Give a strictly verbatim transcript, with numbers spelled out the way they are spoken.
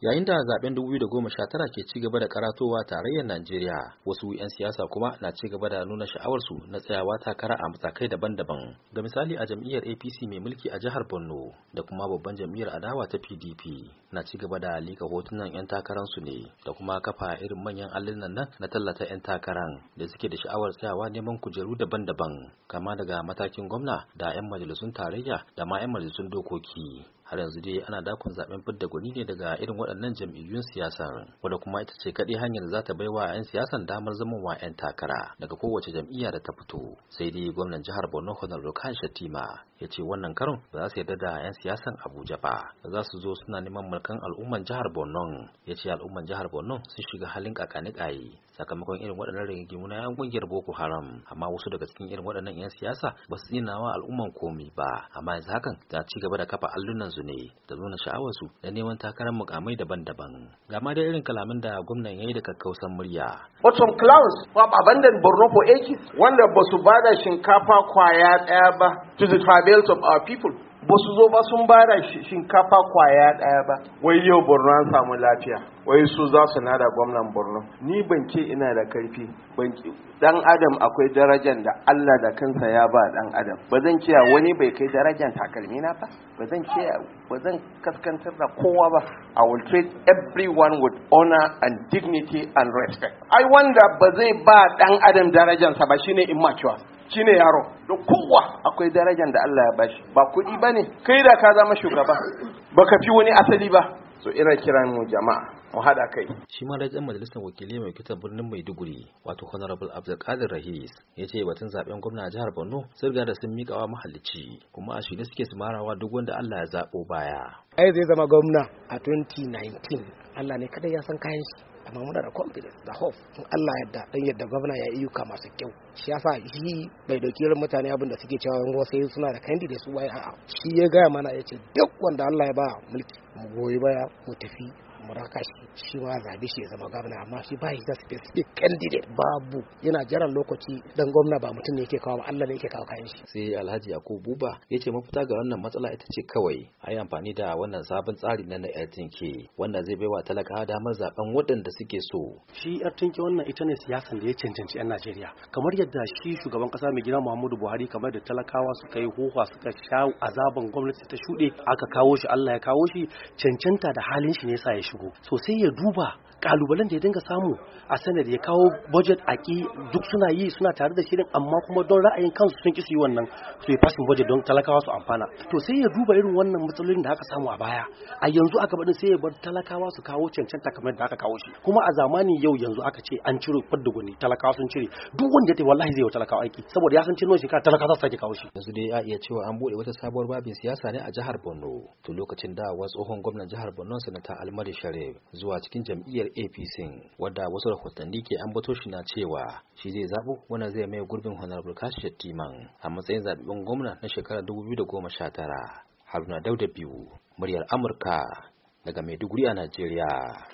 Yayin da zaben dubu biyu da goma sha tara ke ci gaba da karatowa tarayyar Najeriya, wasu 'yan siyasa kuma na ci gaba da nuna sha'awarsu na tsayawa takara a matakai daban-daban. Ga misali a jam'iyyar A P C mai mulki a jihar Borno da kuma babban jam'iyyar adawa ta P D P na ci gaba da lika hotunan 'yan takararsu ne da kuma kafa irin manyan allunan nan na tallata 'yan takaran da suke da sha'awar tsayawa neman kujeru daban-daban, kama daga matakin gwamna da 'yan majalisun tarayya da ma 'yan majalisun dokoki. Har yanzu dai ana dakon zaben fidda gwani ne daga irin waɗannan jam'iyyun siyasar, wadda kuma ita ce kaɗai hanyar za ta baiwa 'yan siyasan damar zaman wa 'yan takara daga kowace jam'iyya da ta fito. Sai dai gwamnan jihar Borno Honorable Khan Shatima ya ce wannan karon ba za su yarda da 'yan siyasan Abuja ba, da za su zo suna neman mulkan al'umman jihar Borno. Ya ce al'umman jihar Borno sun shiga halin kakanikayi sakamakon irin waɗannan rigingimu na 'yan ƙungiyar Boko Haram, amma wasu daga cikin irin waɗannan 'yan siyasa ba su tsina wa al'umman komi ba, amma yanzu hakan za ci gaba da kafa allunan su ne da nuna sha'awarsu da neman takarar mukamai daban-daban. Ga ma da irin kalamin da gwamnan ya yi da kakkausan murya. But some clowns have abandoned Borno for ages, wanda ba su bada shinkafa kwaya ɗaya ba to the tribals of our people. Ba su zo ba sun bada shinkafa kwaya ɗaya ba. Wai yau Borno an samu lafiya, wai su za su nada gwamnan Borno. Ni ban ce ina da karfi, ban dan adam akwai darajar da Allah da kansa ya ba dan adam. Ba zan ce wani bai kai darajar takalmi na ba, ba zan ce ba zan kaskantar da kowa ba. I will treat everyone with honor and dignity and respect. Ai wanda ba zai ba dan adam darajarsa ba shine immature, shine yaro. Da kowa akwai darajar da Allah ya bashi, ba kuɗi bane. Kai da ka zama shugaba baka fi wani asali ba. So ina kiran mu jama'a mu haɗa kai. Shi ma rajin majalisar wakilai mai kitan birnin Maiduguri wato Honorable Abdulkadir Rahis ya ce batun zaben gwamna a jihar Borno sun riga da sun miƙa wa mahallici, kuma a shirye suke su marawa duk wanda Allah ya zaɓo baya. Ai zai zama gwamna a twenty nineteen, Allah ne kada ya san kayan shi, amma muna da confidence da hope in Allah yadda dan yadda gwamna ya ayyuka masu kyau. Shi yasa shi bai dauki irin mutane abin da suke cewa wani sai suna da candidate su wai a'a, shi ya gaya mana ya ce duk wanda Allah ya ba mulki mu goyi baya mu tafi mu raka shi, shi ma zabe shi ya zama gwamna, amma shi ba shi da specific candidate babu, yana jiran lokaci dan gwamna ba mutum ne yake kawo ba, Allah ne yake kawo kayan shi. Sai Alhaji Yakubu Buba ya ce mafita ga wannan matsala ita ce kawai a yi amfani da wannan sabon tsari na L T K wanda zai baiwa talakawa damar zaben waɗanda suke so. Shi L T K wannan ita ne siyasan da ya cancanci 'yan Najeriya, kamar yadda shi shugaban kasa mai gida Muhammadu Buhari kamar da talakawa suka yi hoha suka sha azaban gwamnati ta shuɗe aka kawo shi, Allah ya kawo shi, cancanta da halin shi ne yasa ya shigo. So sai ya duba kalubalen da ya dinga samu a sanar ya kawo budget a ki duk suna yi suna tare da shirin, amma kuma don ra'ayin kansu sun ki su yi wannan su yi passing budget don talakawa su amfana. To sai ya duba irin wannan matsalolin da aka samu a baya, a yanzu aka baɗin sai ya bar talakawa su kawo cancanta kamar da aka kawo shi. Kuma a zamanin yau yanzu aka ce an cire fadda gwani, talakawa sun cire, duk wanda ya tafi wallahi zai yi wa talakawa aiki saboda ya san cin shekara talakawa za su sake kawo shi. Yanzu dai a iya cewa an buɗe wata sabuwar babin siyasa ne a jihar Borno to lokacin da wasu tsohon gwamnan jihar Borno Sanata Almadi Sharif zuwa cikin jam'iyyar A P C, wadda wasu rahotanni ke ambato shi na cewa shi zai zabo wanda zai mai gurbin Honorable Kashi Shettiman a matsayin zaɓen gwamna na shekarar dubu biyu da goma sha tara. Haruna Dauda biyu, muryar Amurka daga Maiduguri a Najeriya.